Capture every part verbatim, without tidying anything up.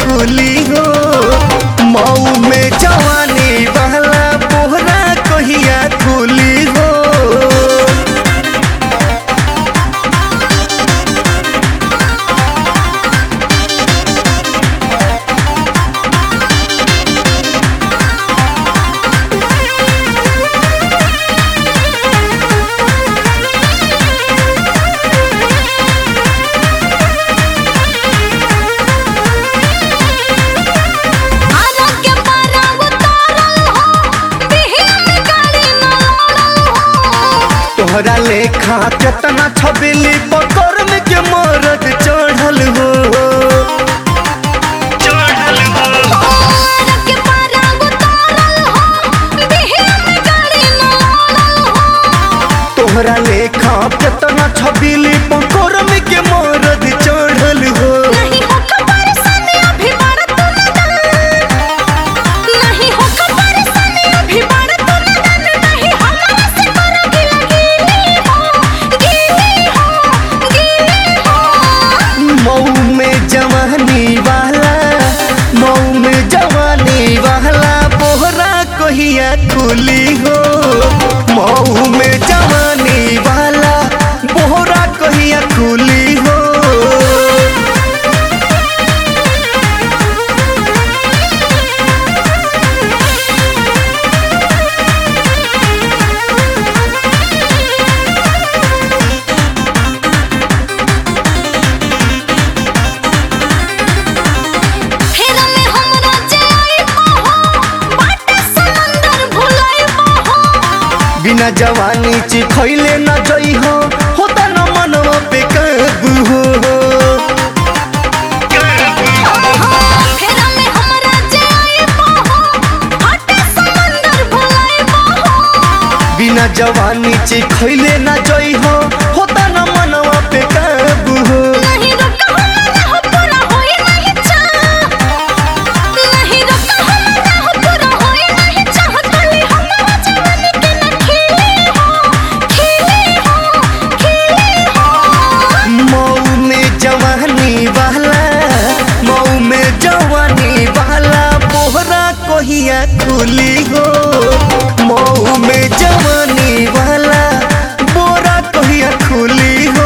खुली हो। मऊ में जवानी वाला बोहरा कहिया खुली हो। तोहरा लेखा केतना छबीली पकड़ में के मरद चढ़ल हो। चढ़ल हो के पारा उतारल हो बिहिया में गाड़ी न लड़ल हो। तोहरा लेखा केतना छबीली पकड़ में के मरद चढ़ल हो। नहीं हो खबर सने अभी बात तू न दन। नहीं हो खबर सने अभी बात तू न दन। नहीं हमरा से करोगी लगी मऊ में जवानी वाला मऊ में जवानी वाला बोहरा कहिया खुली हो। मऊ में जवानी वाला बोहरा कहिया खुली हो। बिना जवानी चिखैले न जई हो होता न मनवा पे काबू हो। बिना जवानी चिखैले न जई हो होता न मनवा पे काबू हो। कहिया खुली हो। मऊ में जवानी वाला बोरा कहिया खुली हो।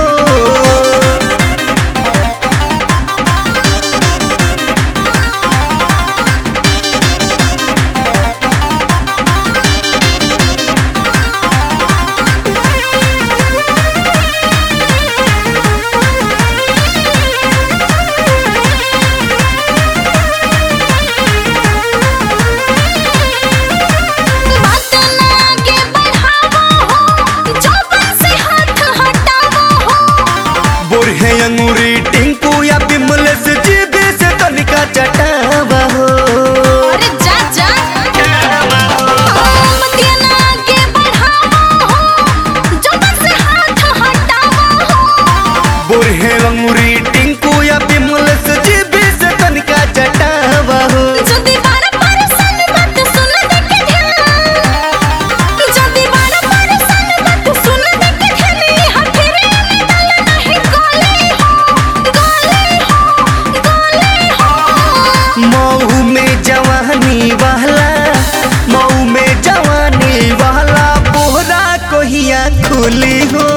अंगूरी टिंकू या बिमल से जीबे से तनिका चटावा हो। अरे जा जा मतिया आगे बढ़ावा हो जब से हाथ हटावा हो। बोरहे अंगूरी टिंकू या बिमल से जीबे से तनिका चटावा हो। जदी बार बार सन बात सुन दे के ध्यान। जदी बार बार सन बात सुन दे के ध्यान। हथेरे में डाल नहीं गोले मऊ में जवानी वाला मऊ में जवानी वाला बोहरा कहिया खुली हो।